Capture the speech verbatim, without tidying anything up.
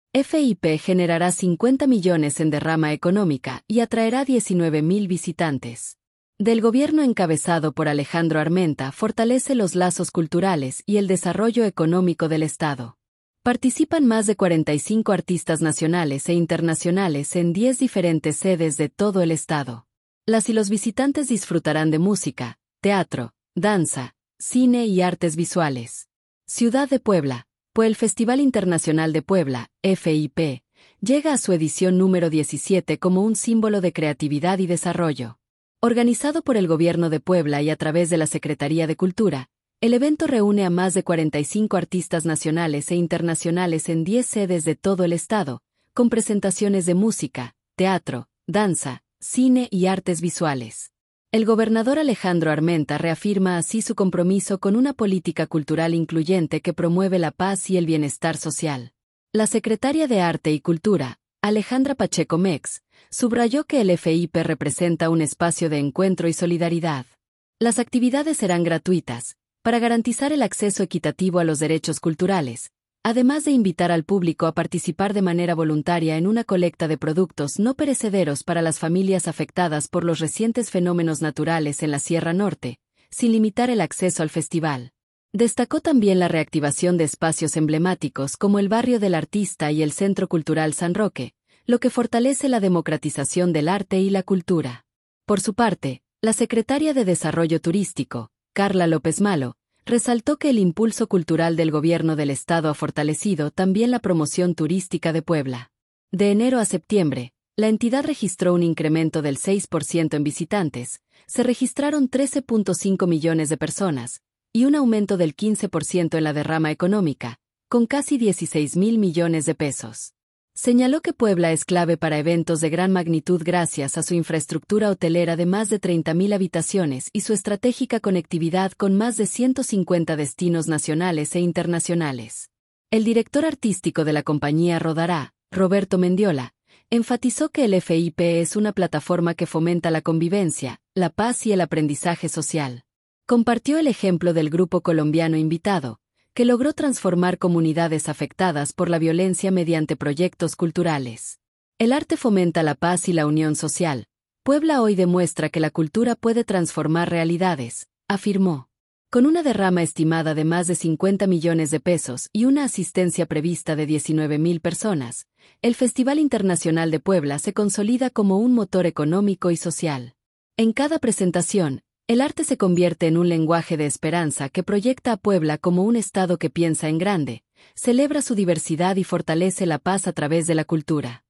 F I P generará cincuenta millones en derrama económica y atraerá diecinueve mil visitantes. Del gobierno encabezado por Alejandro Armenta fortalece los lazos culturales y el desarrollo económico del Estado. Participan más de cuarenta y cinco artistas nacionales e internacionales en diez diferentes sedes de todo el Estado. Las y los visitantes disfrutarán de música, teatro, danza, cine y artes visuales. Ciudad de Puebla. Pues el Festival Internacional de Puebla, F I P, llega a su edición número diecisiete como un símbolo de creatividad y desarrollo. Organizado por el Gobierno de Puebla y a través de la Secretaría de Cultura, el evento reúne a más de cuarenta y cinco artistas nacionales e internacionales en diez sedes de todo el estado, con presentaciones de música, teatro, danza, cine y artes visuales. El gobernador Alejandro Armenta reafirma así su compromiso con una política cultural incluyente que promueve la paz y el bienestar social. La secretaria de Arte y Cultura, Alejandra Pacheco Mex, subrayó que el F I P representa un espacio de encuentro y solidaridad. Las actividades serán gratuitas, para garantizar el acceso equitativo a los derechos culturales, además de invitar al público a participar de manera voluntaria en una colecta de productos no perecederos para las familias afectadas por los recientes fenómenos naturales en la Sierra Norte, sin limitar el acceso al festival. Destacó también la reactivación de espacios emblemáticos como el Barrio del Artista y el Centro Cultural San Roque, lo que fortalece la democratización del arte y la cultura. Por su parte, la secretaria de Desarrollo Turístico, Carla López Malo, resaltó que el impulso cultural del gobierno del estado ha fortalecido también la promoción turística de Puebla. De enero a septiembre, la entidad registró un incremento del seis por ciento en visitantes, se registraron trece punto cinco millones de personas, y un aumento del quince por ciento en la derrama económica, con casi dieciséis mil millones de pesos. Señaló que Puebla es clave para eventos de gran magnitud gracias a su infraestructura hotelera de más de treinta mil habitaciones y su estratégica conectividad con más de ciento cincuenta destinos nacionales e internacionales. El director artístico de la compañía Rodará, Roberto Mendiola, enfatizó que el F I P es una plataforma que fomenta la convivencia, la paz y el aprendizaje social. Compartió el ejemplo del grupo colombiano invitado, que logró transformar comunidades afectadas por la violencia mediante proyectos culturales. El arte fomenta la paz y la unión social. Puebla hoy demuestra que la cultura puede transformar realidades, afirmó. Con una derrama estimada de más de cincuenta millones de pesos y una asistencia prevista de diecinueve mil personas, el Festival Internacional de Puebla se consolida como un motor económico y social. En cada presentación, el arte se convierte en un lenguaje de esperanza que proyecta a Puebla como un estado que piensa en grande, celebra su diversidad y fortalece la paz a través de la cultura.